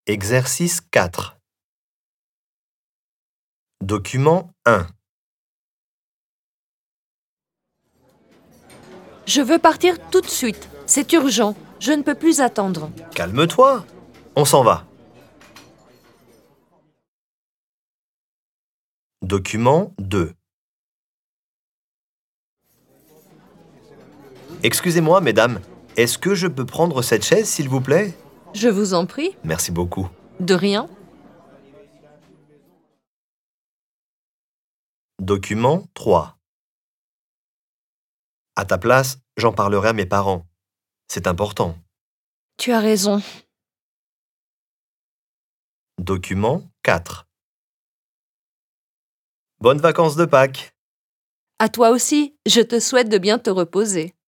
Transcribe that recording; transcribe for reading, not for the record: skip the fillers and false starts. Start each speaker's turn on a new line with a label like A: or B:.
A: Exercice 4. Document 1.
B: Je veux partir tout de suite. C'est urgent. Je ne peux plus attendre.
A: Calme-toi. On s'en va. Document 2. Excusez-moi, mesdames, est-ce que je peux prendre cette chaise, s'il vous plaît?
B: Je vous en prie.
A: Merci beaucoup.
B: De rien.
A: Document 3. À ta place, j'en parlerai à mes parents. C'est important.
B: Tu as raison.
A: Document 4. Bonnes vacances de Pâques.
B: À toi aussi. Je te souhaite de bien te reposer.